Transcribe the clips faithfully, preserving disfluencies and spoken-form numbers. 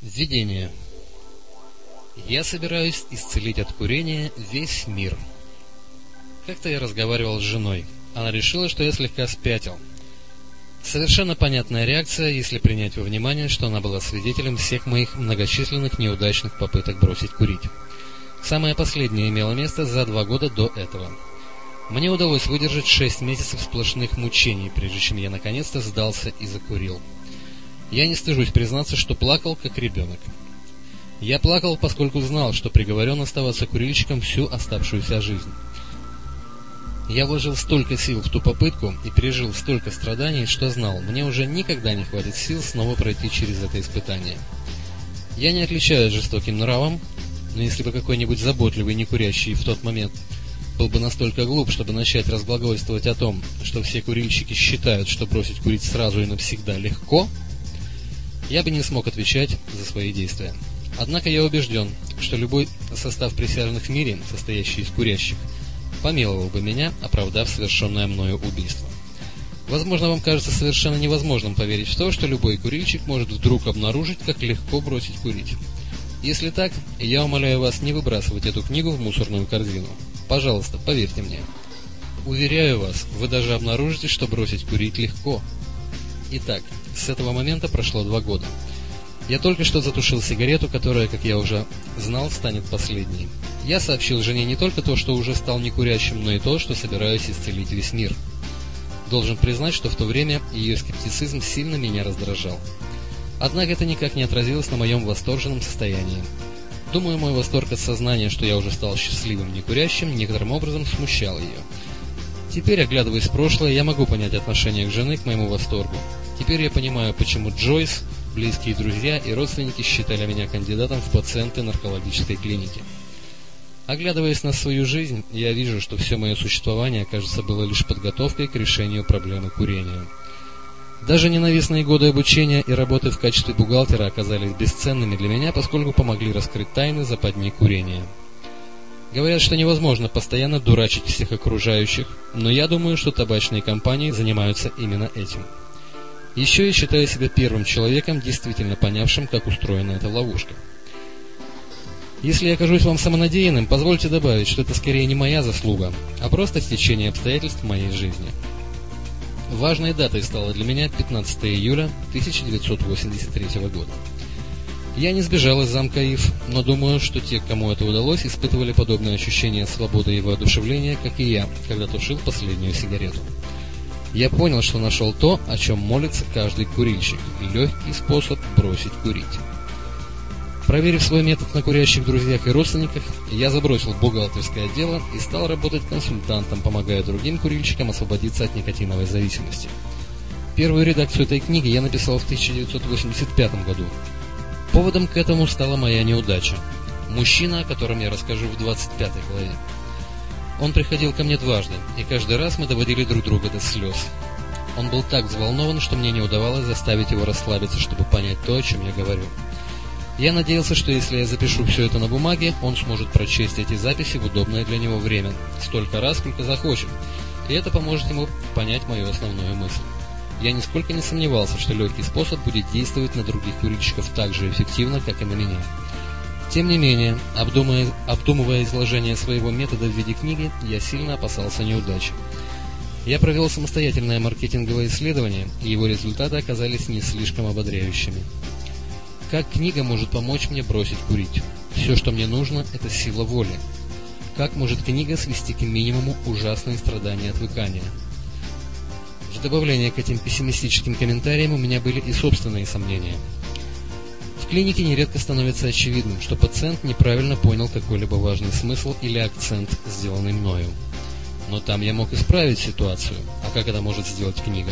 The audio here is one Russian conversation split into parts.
Введение. Я собираюсь исцелить от курения весь мир. Как-то я разговаривал с женой. Она решила, что я слегка спятил. Совершенно понятная реакция, если принять во внимание, что она была свидетелем всех моих многочисленных неудачных попыток бросить курить. Самое последнее имело место за два года до этого. Мне удалось выдержать шесть месяцев сплошных мучений, прежде чем я наконец-то сдался и закурил. Я не стыжусь признаться, что плакал, как ребенок. Я плакал, поскольку знал, что приговорен оставаться курильщиком всю оставшуюся жизнь. Я вложил столько сил в ту попытку и пережил столько страданий, что знал, мне уже никогда не хватит сил снова пройти через это испытание. Я не отличаюсь жестоким нравом, но если бы какой-нибудь заботливый некурящий в тот момент был бы настолько глуп, чтобы начать разглагольствовать о том, что все курильщики считают, что бросить курить сразу и навсегда легко, я бы не смог отвечать за свои действия. Однако я убежден, что любой состав присяжных в мире, состоящий из курящих, помиловал бы меня, оправдав совершенное мною убийство. Возможно, вам кажется совершенно невозможным поверить в то, что любой курильщик может вдруг обнаружить, как легко бросить курить. Если так, я умоляю вас не выбрасывать эту книгу в мусорную корзину. Пожалуйста, поверьте мне. Уверяю вас, вы даже обнаружите, что бросить курить легко. Итак, с этого момента прошло два года. Я только что затушил сигарету, которая, как я уже знал, станет последней. Я сообщил жене не только то, что уже стал некурящим, но и то, что собираюсь исцелить весь мир. Должен признать, что в то время ее скептицизм сильно меня раздражал. Однако это никак не отразилось на моем восторженном состоянии. Думаю, мой восторг от сознания, что я уже стал счастливым некурящим, некоторым образом смущал ее. Теперь, оглядываясь в прошлое, я могу понять отношение к жены к моему восторгу. Теперь я понимаю, почему Джойс, близкие друзья и родственники считали меня кандидатом в пациенты наркологической клиники. Оглядываясь на свою жизнь, я вижу, что все мое существование, кажется, было лишь подготовкой к решению проблемы курения. Даже ненавистные годы обучения и работы в качестве бухгалтера оказались бесценными для меня, поскольку помогли раскрыть тайны западни курения. Говорят, что невозможно постоянно дурачить всех окружающих, но я думаю, что табачные компании занимаются именно этим. Еще я считаю себя первым человеком, действительно понявшим, как устроена эта ловушка. Если я окажусь вам самонадеянным, позвольте добавить, что это скорее не моя заслуга, а просто стечение обстоятельств моей жизни. Важной датой стало для меня пятнадцатое июля тысяча девятьсот восемьдесят третьего года. Я не сбежал из замка Ив, но думаю, что те, кому это удалось, испытывали подобное ощущение свободы и воодушевления, как и я, когда тушил последнюю сигарету. Я понял, что нашел то, о чем молится каждый курильщик – легкий способ бросить курить. Проверив свой метод на курящих друзьях и родственниках, я забросил бухгалтерское дело и стал работать консультантом, помогая другим курильщикам освободиться от никотиновой зависимости. Первую редакцию этой книги я написал в тысяча девятьсот восемьдесят пятом году. Поводом к этому стала моя неудача. Мужчина, о котором я расскажу в двадцать пятой главе. Он приходил ко мне дважды, и каждый раз мы доводили друг друга до слез. Он был так взволнован, что мне не удавалось заставить его расслабиться, чтобы понять то, о чем я говорю. Я надеялся, что если я запишу все это на бумаге, он сможет прочесть эти записи в удобное для него время, столько раз, сколько захочет, и это поможет ему понять мою основную мысль. Я нисколько не сомневался, что легкий способ будет действовать на других курильщиков так же эффективно, как и на меня. Тем не менее, обдумывая, обдумывая изложение своего метода в виде книги, я сильно опасался неудачи. Я провел самостоятельное маркетинговое исследование, и его результаты оказались не слишком ободряющими. Как книга может помочь мне бросить курить? Все, что мне нужно, это сила воли. Как может книга свести к минимуму ужасные страдания отвыкания? В добавление к этим пессимистическим комментариям у меня были и собственные сомнения. В клинике нередко становится очевидным, что пациент неправильно понял какой-либо важный смысл или акцент, сделанный мною. Но там я мог исправить ситуацию, а как это может сделать книга?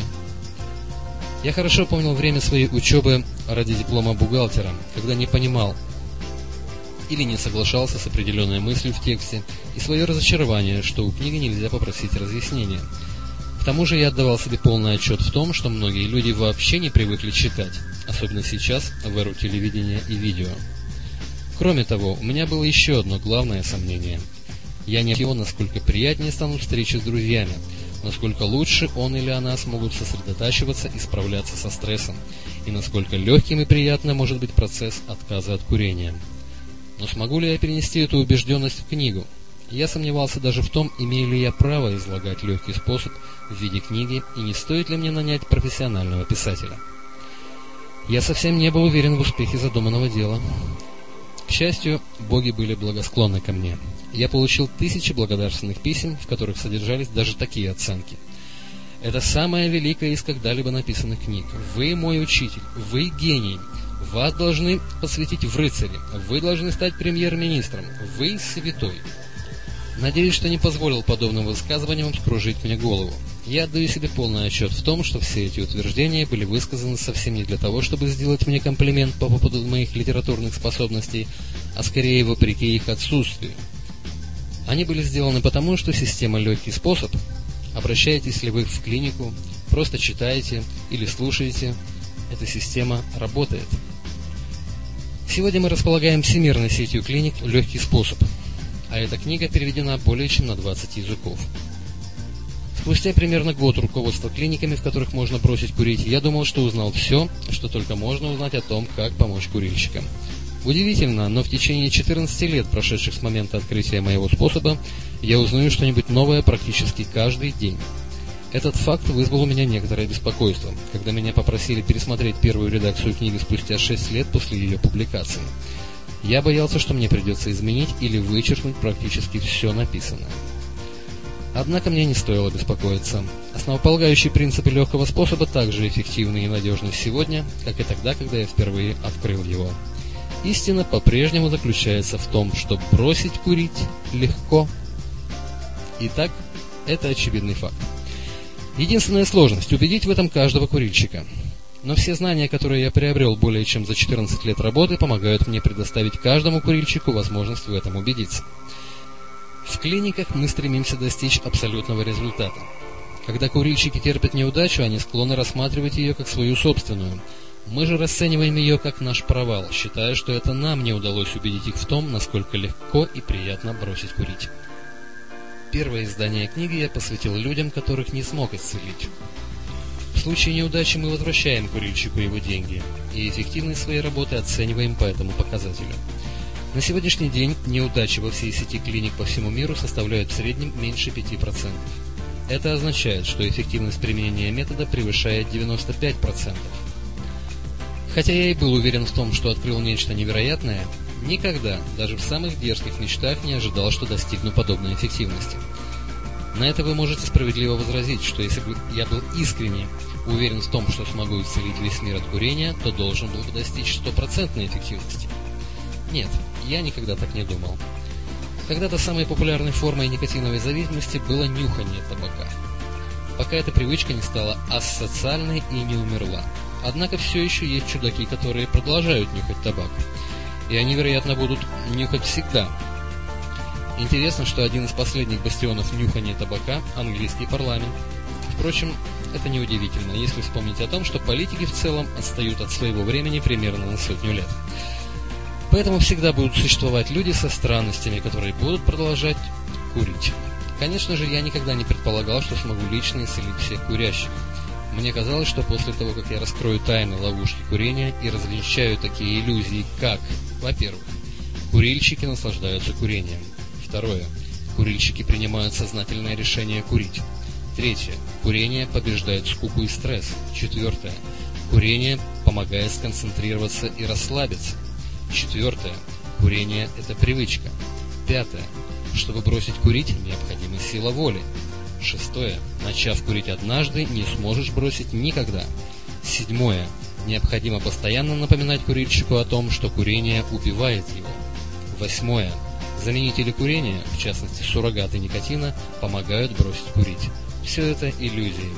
Я хорошо помнил время своей учебы ради диплома бухгалтера, когда не понимал или не соглашался с определенной мыслью в тексте, и свое разочарование, что у книги нельзя попросить разъяснения. К тому же я отдавал себе полный отчет в том, что многие люди вообще не привыкли читать, особенно сейчас в эру телевидения и видео. Кроме того, у меня было еще одно главное сомнение. Я не понял, насколько приятнее станут встречи с друзьями. насколько лучше он или она смогут сосредотачиваться и справляться со стрессом, и насколько легким и приятным может быть процесс отказа от курения. Но смогу ли я перенести эту убежденность в книгу? Я сомневался даже в том, имею ли я право излагать легкий способ в виде книги, и не стоит ли мне нанять профессионального писателя. Я совсем не был уверен в успехе задуманного дела. К счастью, боги были благосклонны ко мне. Я получил тысячи благодарственных писем, в которых содержались даже такие оценки. Это самая великая из когда-либо написанных книг. Вы мой учитель, вы гений. Вас должны посвятить в рыцари. Вы должны стать премьер-министром. Вы святой. Надеюсь, что не позволил подобным высказываниям вскружить мне голову. Я отдаю себе полный отчет в том, что все эти утверждения были высказаны совсем не для того, чтобы сделать мне комплимент по поводу моих литературных способностей, а скорее вопреки их отсутствию. Они были сделаны потому, что система «Легкий способ», обращаетесь ли вы в клинику, просто читаете или слушаете, эта система работает. Сегодня мы располагаем всемирной сетью клиник «Легкий способ», а эта книга переведена более чем на двадцать языков. Спустя примерно год руководства клиниками, в которых можно бросить курить, я думал, что узнал все, что только можно узнать о том, как помочь курильщикам. Удивительно, но в течение четырнадцати лет, прошедших с момента открытия моего способа, я узнаю что-нибудь новое практически каждый день. Этот факт вызвал у меня некоторое беспокойство, когда меня попросили пересмотреть первую редакцию книги спустя шесть лет после ее публикации. Я боялся, что мне придется изменить или вычеркнуть практически все написанное. Однако мне не стоило беспокоиться. Основополагающие принципы легкого способа так же эффективны и надежны сегодня, как и тогда, когда я впервые открыл его. Истина по-прежнему заключается в том, что бросить курить легко. Итак, это очевидный факт. Единственная сложность – убедить в этом каждого курильщика. Но все знания, которые я приобрел более чем за четырнадцать лет работы, помогают мне предоставить каждому курильщику возможность в этом убедиться. В клиниках мы стремимся достичь абсолютного результата. Когда курильщики терпят неудачу, они склонны рассматривать ее как свою собственную. Мы же расцениваем ее как наш провал, считая, что это нам не удалось убедить их в том, насколько легко и приятно бросить курить. Первое издание книги я посвятил людям, которых не смог исцелить. В случае неудачи мы возвращаем курильщику его деньги, и эффективность своей работы оцениваем по этому показателю. На сегодняшний день неудачи во всей сети клиник по всему миру составляют в среднем меньше пяти процентов. Это означает, что эффективность применения метода превышает девяносто пять процентов. Хотя я и был уверен в том, что открыл нечто невероятное, никогда, даже в самых дерзких мечтах, не ожидал, что достигну подобной эффективности. На это вы можете справедливо возразить, что если бы я был искренне уверен в том, что смогу исцелить весь мир от курения, то должен был бы достичь стопроцентной эффективности. Нет, я никогда так не думал. Когда-то самой популярной формой никотиновой зависимости было нюхание табака, пока эта привычка не стала асоциальной и не умерла. Однако все еще есть чудаки, которые продолжают нюхать табак, и они, вероятно, будут нюхать всегда. Интересно, что один из последних бастионов нюхания табака – английский парламент. Впрочем, это неудивительно, если вспомнить о том, что политики в целом отстают от своего времени примерно на сотню лет. Поэтому всегда будут существовать люди со странностями, которые будут продолжать курить. Конечно же, я никогда не предполагал, что смогу лично исцелить всех курящих. Мне казалось, что после того, как я раскрою тайны ловушки курения и развенчаю такие иллюзии, как, во-первых, курильщики наслаждаются курением. Второе. Курильщики принимают сознательное решение курить. Третье. Курение побеждает скуку и стресс. Четвертое. Курение помогает сконцентрироваться и расслабиться. Четвертое. Курение – это привычка. Пятое. Чтобы бросить курить, необходима сила воли. Шестое. Начав курить однажды, не сможешь бросить никогда. Седьмое. Необходимо постоянно напоминать курильщику о том, что курение убивает его. Восьмое. Заменители курения, в частности суррогаты никотина, помогают бросить курить. Все это иллюзии.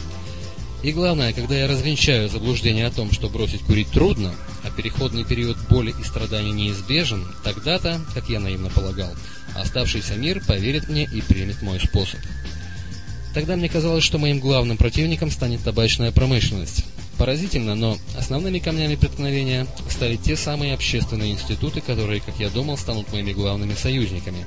И главное, когда я развенчаю заблуждение о том, что бросить курить трудно, а переходный период боли и страданий неизбежен, тогда-то, как я наивно полагал, оставшийся мир поверит мне и примет мой способ. Тогда мне казалось, что моим главным противником станет табачная промышленность. Поразительно, но основными камнями преткновения стали те самые общественные институты, которые, как я думал, станут моими главными союзниками.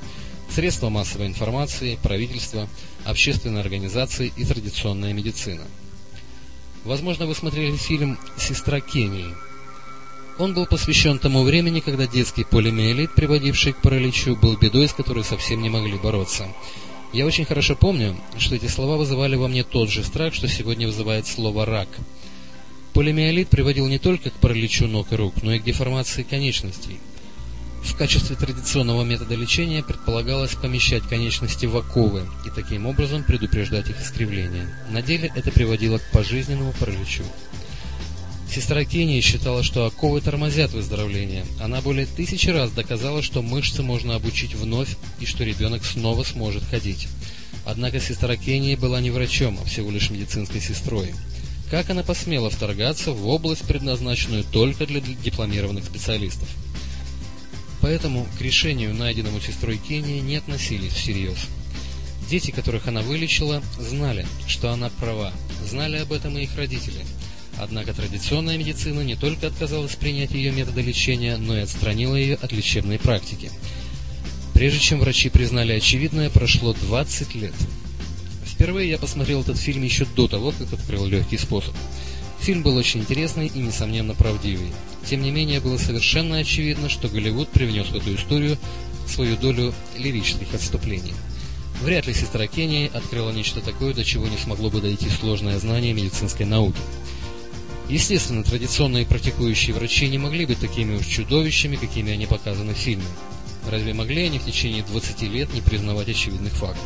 Средства массовой информации, правительство, общественные организации и традиционная медицина. Возможно, вы смотрели фильм «Сестра Кении». Он был посвящен тому времени, когда детский полиомиелит, приводивший к параличу, был бедой, с которой совсем не могли бороться. Я очень хорошо помню, что эти слова вызывали во мне тот же страх, что сегодня вызывает слово «рак». Полиомиелит приводил не только к параличу ног и рук, но и к деформации конечностей. В качестве традиционного метода лечения предполагалось помещать конечности в оковы и таким образом предупреждать их искривление. На деле это приводило к пожизненному параличу. Сестра Кении считала, что оковы тормозят выздоровление. Она более тысячи раз доказала, что мышцы можно обучить вновь и что ребенок снова сможет ходить. Однако сестра Кении была не врачом, а всего лишь медицинской сестрой. Как она посмела вторгаться в область, предназначенную только для дипломированных специалистов? Поэтому к решению, найденному сестрой Кении, не относились всерьез. Дети, которых она вылечила, знали, что она права, знали об этом и их родители. Однако традиционная медицина не только отказалась принять ее методы лечения, но и отстранила ее от лечебной практики. Прежде чем врачи признали очевидное, прошло двадцать лет. Впервые я посмотрел этот фильм еще до того, как открыл легкий способ. Фильм был очень интересный и, несомненно, правдивый. Тем не менее, было совершенно очевидно, что Голливуд привнес в эту историю свою долю лирических отступлений. Вряд ли сестра Кении открыла нечто такое, до чего не смогло бы дойти сложное знание медицинской науки. Естественно, традиционные практикующие врачи не могли быть такими уж чудовищами, какими они показаны в фильме. Разве могли они в течение двадцати лет не признавать очевидных фактов?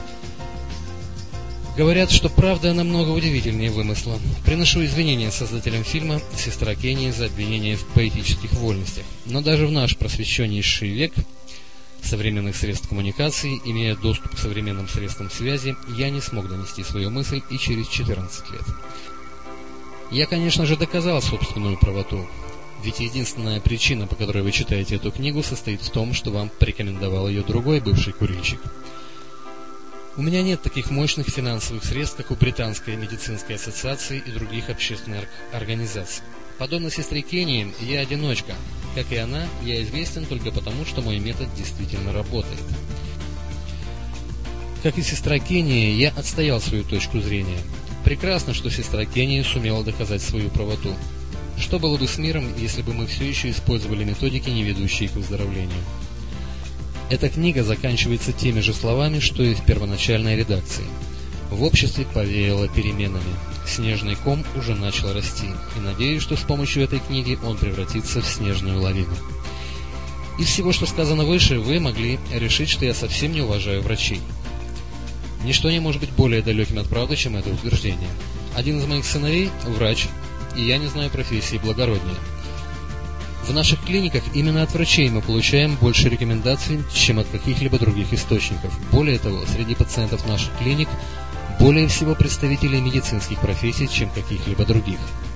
Говорят, что правда намного удивительнее вымысла. Приношу извинения создателям фильма «Сестра Кении» за обвинение в поэтических вольностях. Но даже в наш просвещеннейший век современных средств коммуникации, имея доступ к современным средствам связи, я не смог донести свою мысль и через четырнадцать лет. Я, конечно же, доказал собственную правоту. Ведь единственная причина, по которой вы читаете эту книгу, состоит в том, что вам порекомендовал ее другой бывший курильщик. У меня нет таких мощных финансовых средств, как у Британской медицинской ассоциации и других общественных организаций. Подобно сестре Кении, я одиночка. Как и она, я известен только потому, что мой метод действительно работает. Как и сестра Кении, я отстоял свою точку зрения. Прекрасно, что сестра Кении сумела доказать свою правоту. Что было бы с миром, если бы мы все еще использовали методики, не ведущие к выздоровлению? Эта книга заканчивается теми же словами, что и в первоначальной редакции. В обществе повеяло переменами. Снежный ком уже начал расти, и надеюсь, что с помощью этой книги он превратится в снежную лавину. Из всего, что сказано выше, вы могли решить, что я совсем не уважаю врачей. Ничто не может быть более далеким от правды, чем это утверждение. Один из моих сыновей – врач, и я не знаю профессии благороднее. В наших клиниках именно от врачей мы получаем больше рекомендаций, чем от каких-либо других источников. Более того, среди пациентов наших клиник более всего представителей медицинских профессий, чем каких-либо других.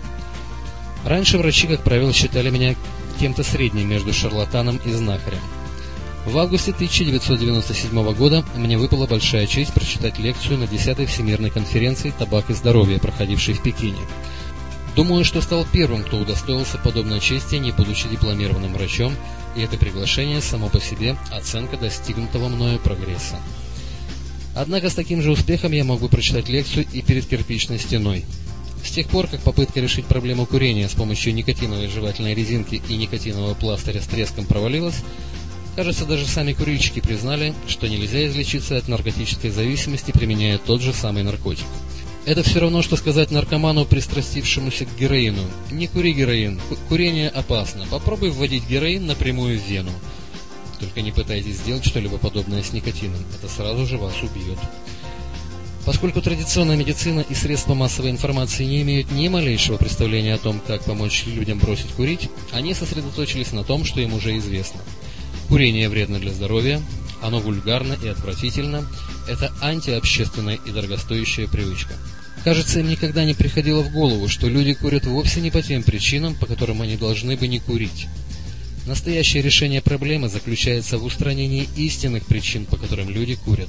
Раньше врачи, как правило, считали меня кем-то средним между шарлатаном и знахарем. В августе тысяча девятьсот девяносто седьмого года мне выпала большая честь прочитать лекцию на десятой Всемирной конференции «Табак и здоровье», проходившей в Пекине. Думаю, что стал первым, кто удостоился подобной чести, не будучи дипломированным врачом, и это приглашение само по себе оценка достигнутого мною прогресса. Однако с таким же успехом я мог бы прочитать лекцию и перед кирпичной стеной. С тех пор, как попытка решить проблему курения с помощью никотиновой жевательной резинки и никотинового пластыря с треском провалилась, кажется, даже сами курильщики признали, что нельзя излечиться от наркотической зависимости, применяя тот же самый наркотик. Это все равно, что сказать наркоману, пристрастившемуся к героину: «Не кури героин, курение опасно, попробуй вводить героин напрямую в вену». Только не пытайтесь сделать что-либо подобное с никотином, это сразу же вас убьет. Поскольку традиционная медицина и средства массовой информации не имеют ни малейшего представления о том, как помочь людям бросить курить, они сосредоточились на том, что им уже известно. Курение вредно для здоровья, оно вульгарно и отвратительно, это антиобщественная и дорогостоящая привычка. Кажется, им никогда не приходило в голову, что люди курят вовсе не по тем причинам, по которым они должны бы не курить. Настоящее решение проблемы заключается в устранении истинных причин, по которым люди курят.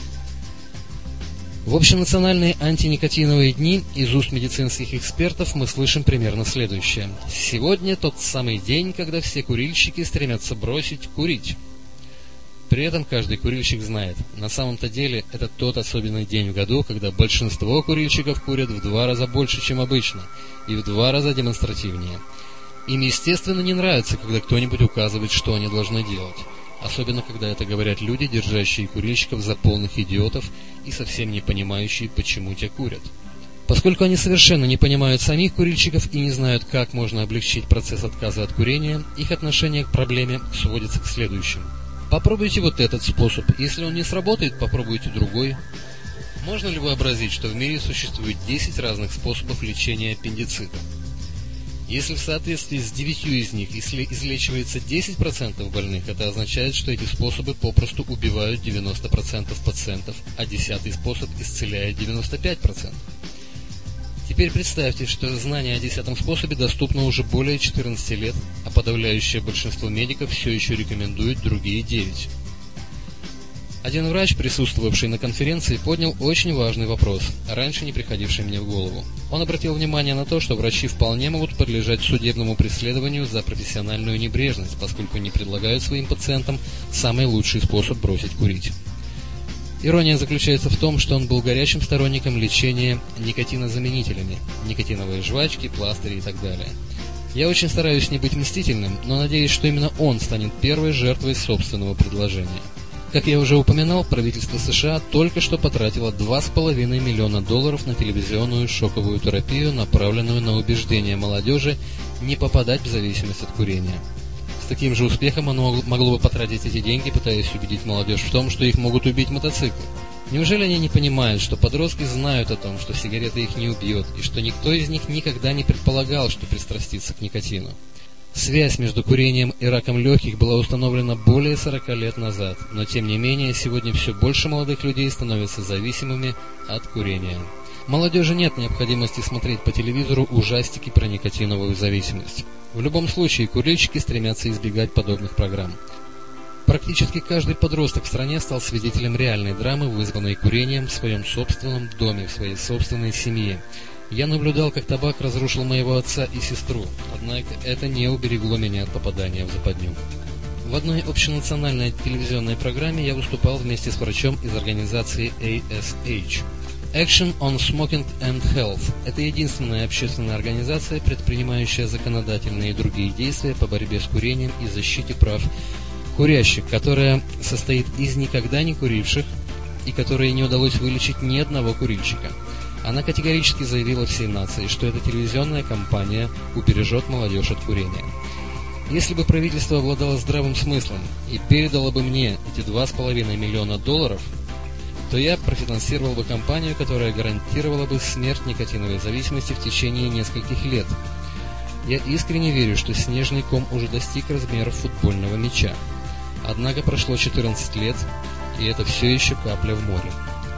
В общенациональные антиникотиновые дни из уст медицинских экспертов мы слышим примерно следующее: «Сегодня тот самый день, когда все курильщики стремятся бросить курить». При этом каждый курильщик знает, на самом-то деле это тот особенный день в году, когда большинство курильщиков курят в два раза больше, чем обычно, и в два раза демонстративнее. Им, естественно, не нравится, когда кто-нибудь указывает, что они должны делать. Особенно, когда это говорят люди, держащие курильщиков за полных идиотов и совсем не понимающие, почему те курят. Поскольку они совершенно не понимают самих курильщиков и не знают, как можно облегчить процесс отказа от курения, их отношение к проблеме сводится к следующему. Попробуйте вот этот способ. Если он не сработает, попробуйте другой. Можно ли вообразить, что в мире существует десять разных способов лечения аппендицита? Если в соответствии с девятью из них излечивается десять процентов больных, это означает, что эти способы попросту убивают девяносто процентов пациентов, а десятый способ исцеляет девяносто пять процентов. Теперь представьте, что знание о десятом способе доступно уже более четырнадцати лет, а подавляющее большинство медиков все еще рекомендует другие девять. Один врач, присутствовавший на конференции, поднял очень важный вопрос, раньше не приходивший мне в голову. Он обратил внимание на то, что врачи вполне могут подлежать судебному преследованию за профессиональную небрежность, поскольку не предлагают своим пациентам самый лучший способ бросить курить. Ирония заключается в том, что он был горячим сторонником лечения никотинозаменителями, никотиновые жвачки, пластыри и так далее. Я очень стараюсь не быть мстительным, но надеюсь, что именно он станет первой жертвой собственного предложения. Как я уже упоминал, правительство США только что потратило два с половиной миллиона долларов на телевизионную шоковую терапию, направленную на убеждение молодежи не попадать в зависимость от курения. С таким же успехом оно могло бы потратить эти деньги, пытаясь убедить молодежь в том, что их могут убить мотоциклы. Неужели они не понимают, что подростки знают о том, что сигарета их не убьет, и что никто из них никогда не предполагал, что пристрастится к никотину? Связь между курением и раком легких была установлена более сорока лет назад, но тем не менее сегодня все больше молодых людей становятся зависимыми от курения. Молодежи нет необходимости смотреть по телевизору ужастики про никотиновую зависимость. В любом случае, курильщики стремятся избегать подобных программ. Практически каждый подросток в стране стал свидетелем реальной драмы, вызванной курением в своем собственном доме, в своей собственной семье. Я наблюдал, как табак разрушил моего отца и сестру, однако это не уберегло меня от попадания в западню. В одной общенациональной телевизионной программе я выступал вместе с врачом из организации эй эс эйч. Action on Smoking and Health – это единственная общественная организация, предпринимающая законодательные и другие действия по борьбе с курением и защите прав курящих, которая состоит из никогда не куривших и которой не удалось вылечить ни одного курильщика. Она категорически заявила всей нации, что эта телевизионная кампания убережет молодежь от курения. Если бы правительство обладало здравым смыслом и передало бы мне эти два с половиной миллиона долларов, то я профинансировал бы кампанию, которая гарантировала бы смерть никотиновой зависимости в течение нескольких лет. Я искренне верю, что снежный ком уже достиг размеров футбольного мяча. Однако прошло четырнадцать лет, и это все еще капля в море.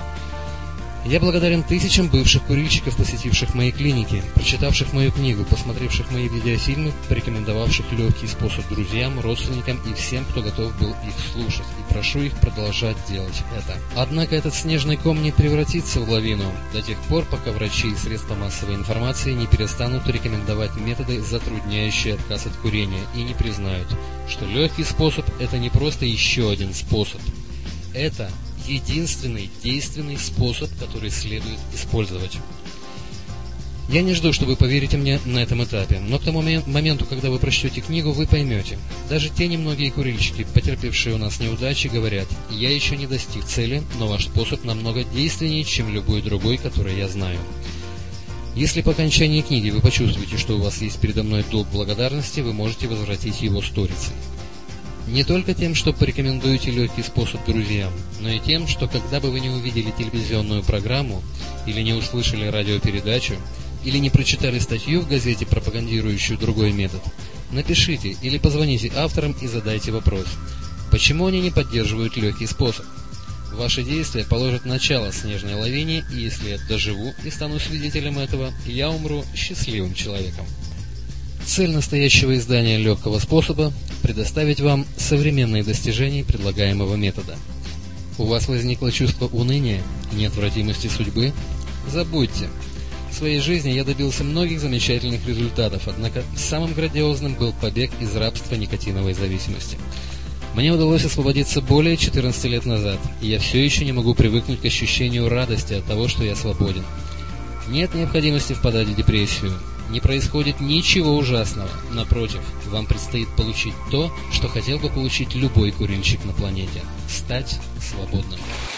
Я благодарен тысячам бывших курильщиков, посетивших мои клиники, прочитавших мою книгу, посмотревших мои видеофильмы, порекомендовавших легкий способ друзьям, родственникам и всем, кто готов был их слушать, и прошу их продолжать делать это. Однако этот снежный ком не превратится в лавину до тех пор, пока врачи и средства массовой информации не перестанут рекомендовать методы, затрудняющие отказ от курения, и не признают, что легкий способ – это не просто еще один способ. Это единственный действенный способ, который следует использовать. Я не жду, что вы поверите мне на этом этапе, но к тому моменту, когда вы прочтете книгу, вы поймете. Даже те немногие курильщики, потерпевшие у нас неудачи, говорят: «Я еще не достиг цели, но ваш способ намного действеннее, чем любой другой, который я знаю». Если по окончании книги вы почувствуете, что у вас есть передо мной долг благодарности, вы можете возвратить его сторицей. Не только тем, что порекомендуете легкий способ друзьям, но и тем, что когда бы вы не увидели телевизионную программу, или не услышали радиопередачу, или не прочитали статью в газете, пропагандирующую другой метод, напишите или позвоните авторам и задайте вопрос: почему они не поддерживают легкий способ? Ваши действия положат начало снежной лавине, и если я доживу и стану свидетелем этого, я умру счастливым человеком. Цель настоящего издания легкого способа – предоставить вам современные достижения предлагаемого метода. У вас возникло чувство уныния и неотвратимости судьбы? Забудьте. В своей жизни я добился многих замечательных результатов, однако самым грандиозным был побег из рабства никотиновой зависимости. Мне удалось освободиться более четырнадцати лет назад, и я все еще не могу привыкнуть к ощущению радости от того, что я свободен. Нет необходимости впадать в депрессию. Не происходит ничего ужасного. Напротив, вам предстоит получить то, что хотел бы получить любой курильщик на планете – стать свободным.